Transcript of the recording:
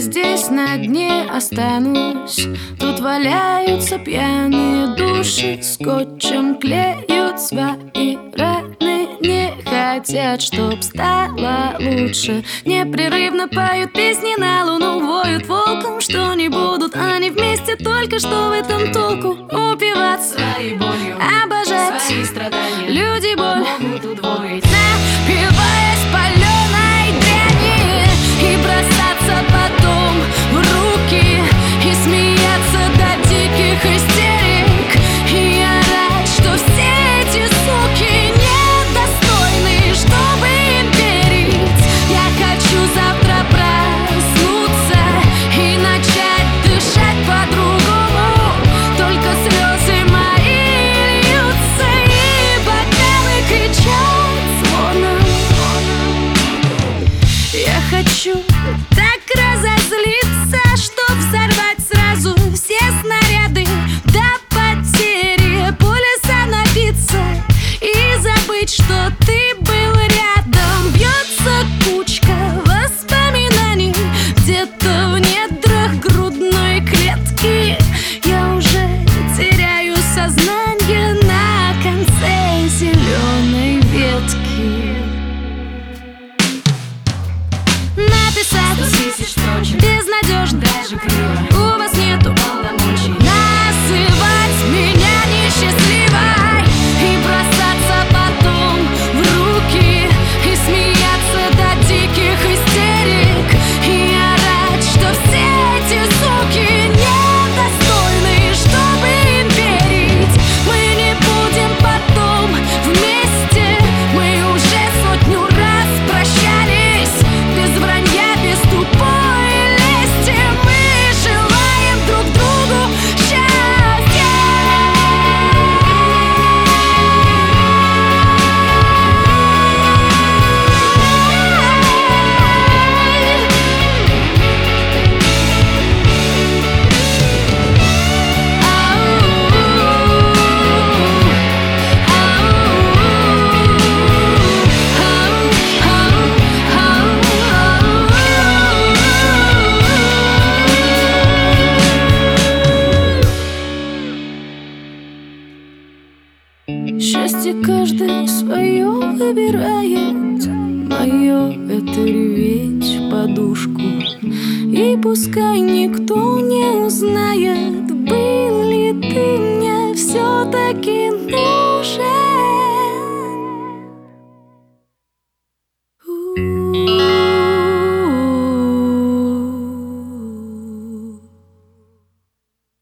здесь на дне останусь. Тут валяются пьяные души, скотчем клеют свои раны. Не хотят, чтоб стало лучше. Непрерывно поют песни на луну, воют волком, что не будут они вместе. Только что в этом толку упиваться своей болью, обожать свои страдания. Люди боль могут удвоить, напиваясь паленой дряни, и бросаться потом в руки, и смеяться до диких истерик, и орать, что все эти суки недостойны, чтобы им верить. Я хочу завтра проснуться и начать дышать по-другому. Только слезы мои льются, и бокалы кричат звоном. Я хочу так разозлиться, чтоб взорвать сразу все снаряды до потери, полюса напиться и забыть, что ты был рядом. Бьется кучка воспоминаний где-то в недрах грудной клетки. Я уже теряю сознание на конце зеленой ветки. Написать 100 000 строчек, безнадежно, даже криво, у вас нету полномочий называть меня несчастливой и бросаться потом в руки, и смеяться до диких истерик, и орать, что все эти суки недостойны, чтобы им верить. Мы не будем потом вместе, мы уже сотню раз прощались. Без вранья, без тупой лести, мы желаем друг другу счастья. Счастье каждый свое выбирает. Мое — это реветь в подушку. И пускай никто не узнает, был ли ты мне все-таки нужен.